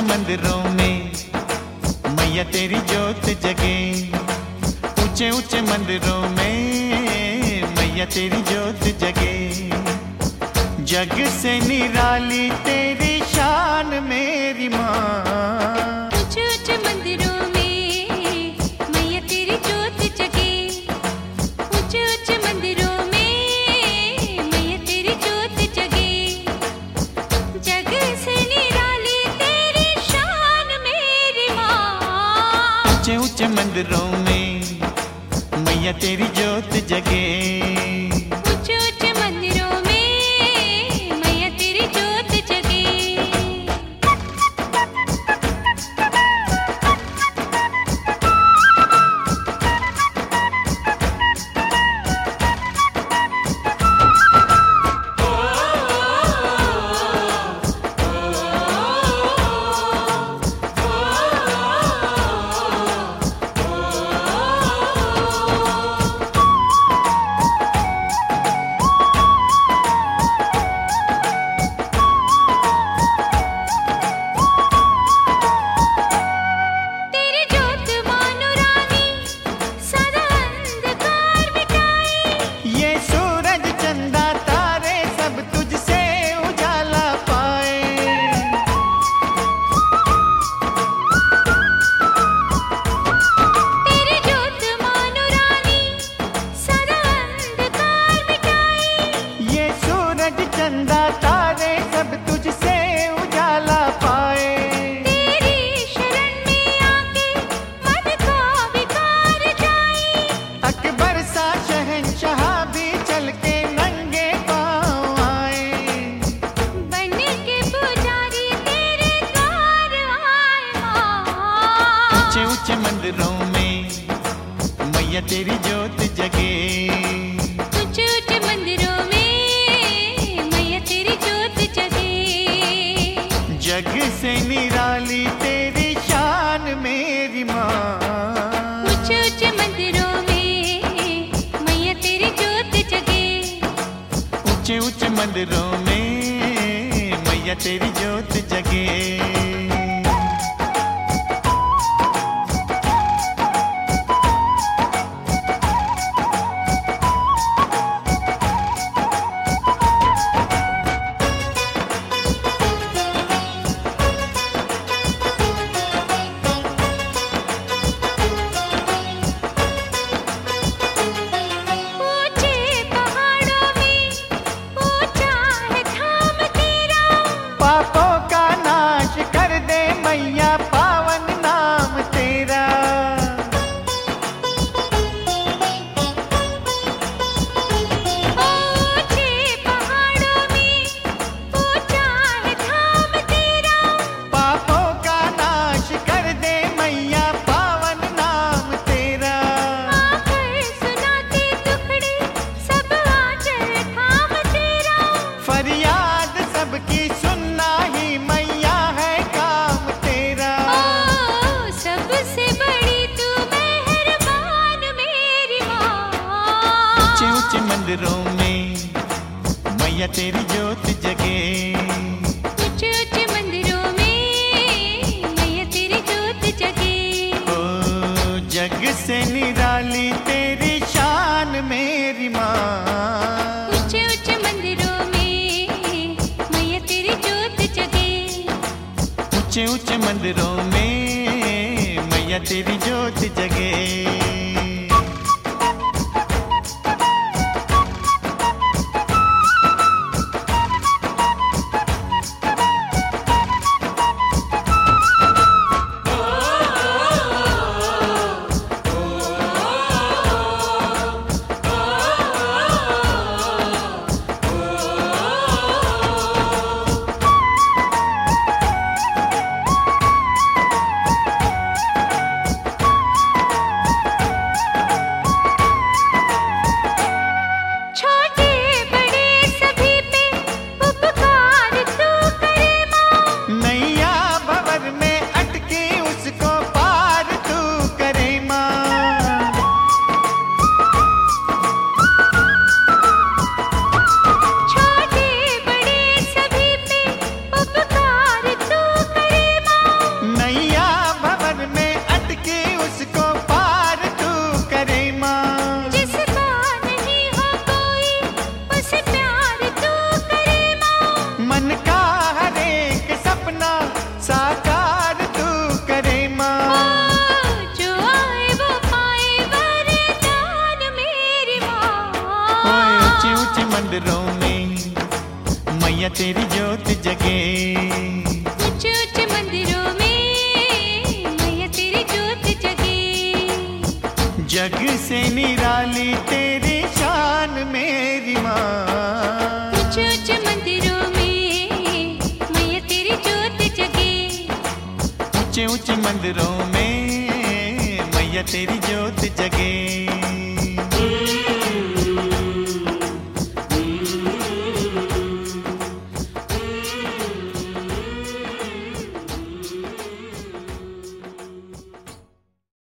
मंदिरों में मैया तेरी जोत जगे। ऊंचे ऊंचे मंदिरों में मैया तेरी जोत जगे। जग से निराली तेरी शान मेरी माँ। ऊंचे ऊंचे मंदिरों में मैया तेरी जोत जगे। ऊंचे ऊंचे मंदिरों में मैया तेरी जोत जगे। जग से निराली तेरी शान मेरी माँ। ऊंचे ऊंचे मंदिरों में मैया तेरी जोत जगे। ऊंचे ऊंचे मंदिरों में मैया तेरी जोत जगे। चंदा तारे सब तुझसे उजाला पाए। तेरी शरण में आके मन को विकार जाए। अकबर सा शहंशाह भी चल के नंगे पाँव आए। बन के पुजारी तेरे द्वार आए माँ। ऊंचे ऊंचे मंदिरों में मैया तेरी जोत जगे। ऊंचे ऊंचे मंदिरों में जग से निराली तेरी शान मेरी माँ। ऊंचे ऊंचे मंदिरों में मैया तेरी जोत जगे। ऊंचे ऊंचे मंदिरों में मैया तेरी जोत जगे। पापों का नाश कर दे मैया पावन नाम तेरा। ऊंचे पहाड़ों में ऊंचा है धाम तेरा। पापों का नाश कर दे मैया पावन नाम तेरा। आकर सुनाते दुखड़े सब आंचल थाम तेरा। फरियाद सबकी सुनना ही मैया है काम तेरा। ओ सबसे बड़ी तू मेहरबान मेरी माँ। ऊंचे ऊंचे मंदिरों में मैया तेरी जोत जगे। ऊंचे ऊंचे मंदिरों में मैया तेरी जोत जगे। ओ जग से निराली तेरी शान मेरी माँ। ऊंचे ऊंचे मंदिरों में मैया तेरी जोत जगे। ऊंचे ऊंचे मंदिरों में मैया तेरी जोत जगे। मंदिरों में मैया तेरी ज्योत जगे। ऊंचे ऊंचे मंदिरों में मैया तेरी ज्योत जगे। जग से निराली तेरी शान मेरी माँ। ऊंचे ऊंचे मंदिरों में मैया तेरी ज्योत जगे। ऊंचे ऊंचे मंदिरों में मैया तेरी ज्योत जगे।